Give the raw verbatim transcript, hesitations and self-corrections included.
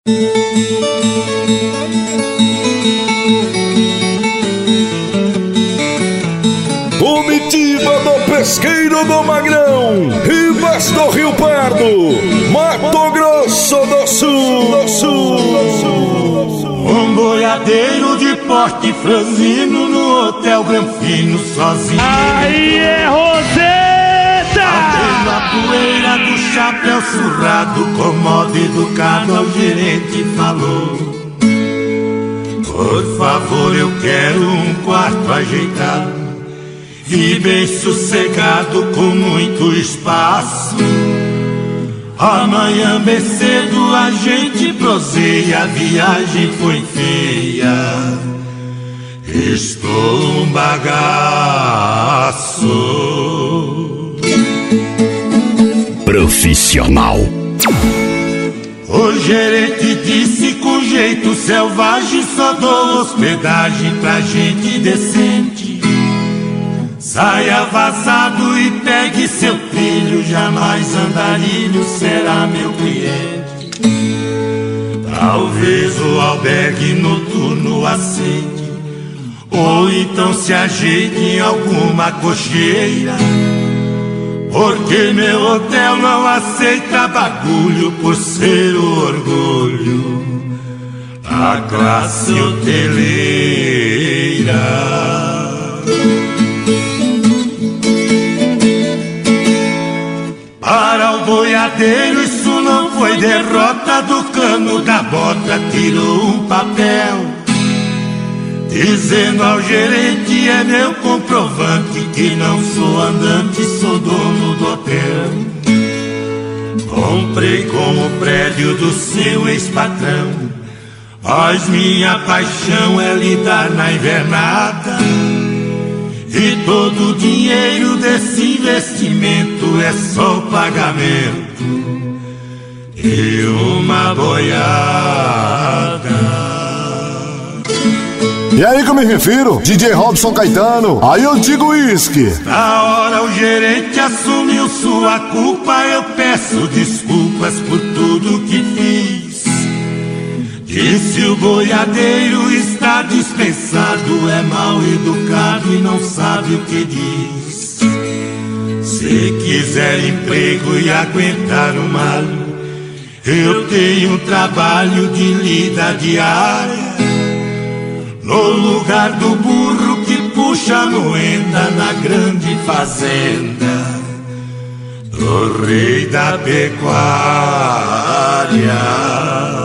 Comitiva do Pesqueiro do Magrão, Ribas do Rio Pardo, Mato Grosso do Sul, do Sul, do Sul. Um boiadeiro de porte franzino no Hotel Granfino sozinho. Aí é Roseta! Batendo a poeira do chapéu surrado, com modo educado ao gerente falou: por favor, eu quero um quarto ajeitado e bem sossegado, com muito espaço. Amanhã bem cedo a gente proseia, a viagem foi feia, estou um bagaço. Profissional. O gerente disse com jeito selvagem: só dou hospedagem pra gente decente. Saia vazado e pegue seu filho, jamais andarilho será meu cliente. Talvez o albergue noturno aceite, ou então se ajeite em alguma cocheira, porque meu hotel não aceita bagulho por ser o orgulho da classe hoteleira. Para o boiadeiro isso não foi derrota, do cano da bota tirou um papel, dizendo ao gerente: é meu comprovante que não sou andante, sou dono do hotel. Comprei com o prédio do seu ex-patrão, mas minha paixão é lidar na invernada. E todo o dinheiro desse investimento é só o pagamento e uma boiada. E aí que eu me refiro, D J Robson Caetano, aí eu digo uísque. Na hora o gerente assumiu sua culpa, eu peço desculpas por tudo que fiz. Disse o boiadeiro está dispensado, é mal educado e não sabe o que diz. Se quiser emprego e aguentar o mal, eu tenho um trabalho de lida diária, no lugar do burro que puxa a moenda na grande fazenda do rei da pecuária.